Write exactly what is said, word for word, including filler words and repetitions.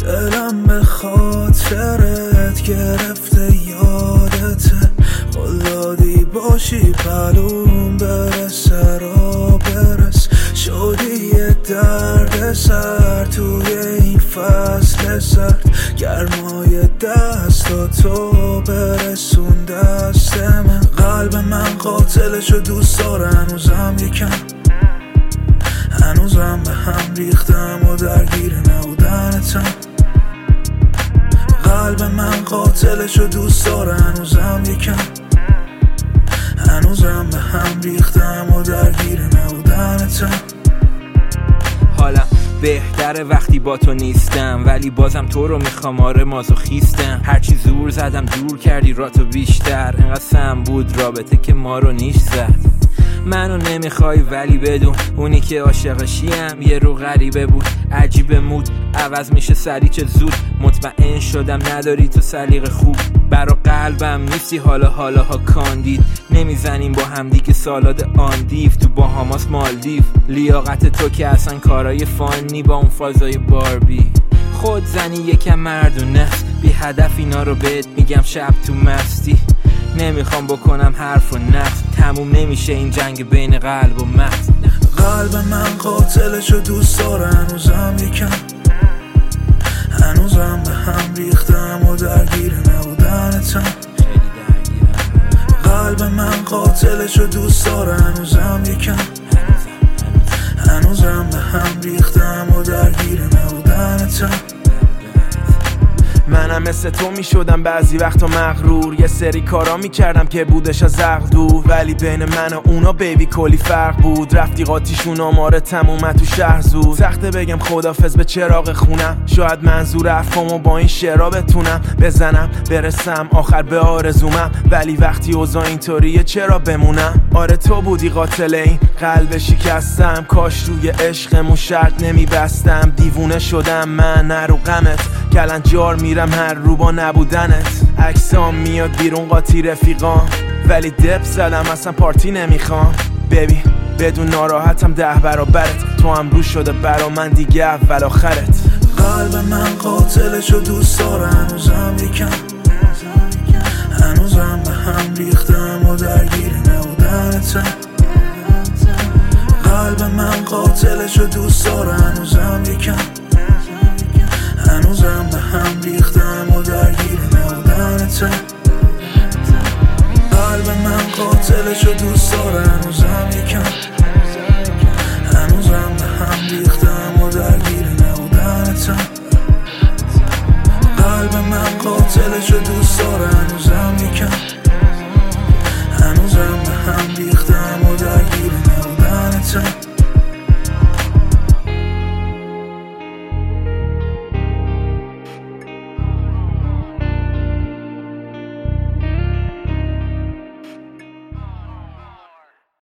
دلم به خاطرت گرفته یادته، خلادی باشی پلوم برسه را برس، شدی یه درد سر توی این فصل سرد، گرمای دستاتو برسون دست من. قلب من قاتلشو دوست داره هنوزم یکم، هنوزم به هم ریختم و درگیر نبودنتم. قلب من قاتلشو دوست داره هنوزم یکم، هنوزم به هم ریختم و درگیر نبودنتم. حالم بهتره وقتی با تو نیستم، ولی بازم تو رو میخوام، آره مازوخیستم. هرچی زور زدم دور کردی راتو بیشتر، انقدر سم بود رابطه که ما رو نیش زد. منو نمیخوای ولی بدون اونی که عاشقشیم یه رو غریبه بود، عجیب مود عوض میشه سری چه زود. مطمئن شدم نداری تو سلیقه خوب، برا قلبم نیستی حالا حالاها کاندید. نمیزنیم با همدیگه سالاد آندیف تو باهاماس مالدیف. لیاقت تو که اصلا کارای فانی با اون فازای باربی. خود زنی یکم مردونه بی هدف اینا رو بهت میگم شب تو مستی. نمیخوام بکنم حرف و نفس، تموم نمیشه این جنگ بین قلب و مغز. قلب من قاتلشو دوست داره هنوزم یکم، هنوزم به هم ریختم و درگیر نبودنتم. قلب من قاتلشو دوست داره هنوزم یکم، هنوزم به هم ریختم و درگیر نبودنتم. منم مثل تو می شدم بعضی وقتا مغرور، یه سری کارا می کردم که بودش از عقل دور، ولی بین من و اونا بیبی کلی فرق بود. رفتی قاطیشون آماره تمومه تو شهر زود، سخته بگم خدافظ به چراغ خونم. شاید منظور افامو با این شعرا بتونم بزنم برسم آخر به آرزومم، ولی وقتی اوضاع اینطوریه چرا بمونم. آره تو بودی قاتل این قلب شکستم، کاش روی عشقمون شرط نمی بستم. دیوونه شدم من نرو غمت، کلنجار میرم هر رو با نبودنت. عکسام میاد بیرون قاطی رفیقام، ولی دپ زدم اصلا پارتی نمیخوام. ببین بدون ناراحتم ده برابرت، تو هم رو شده برا من دیگه اول آخرت. قلب من قاتلشو دوست داره هنوزم یکم، هنوزم به هم ریختم و درگیر نبودنتم. قلب من قاتلشو دوست داره هنوزم یکم، هنوزم به هم ریختم و درگیر نبودنتم. قلب من قاتلشو دوست داره هنوزم یکم، هنوزم به هم ریختم و درگیر نبودنتم. قلب من قاتلشو دوست داره هنوزم یکم، هنوزم به هم ریختم و درگیر نبودنتم.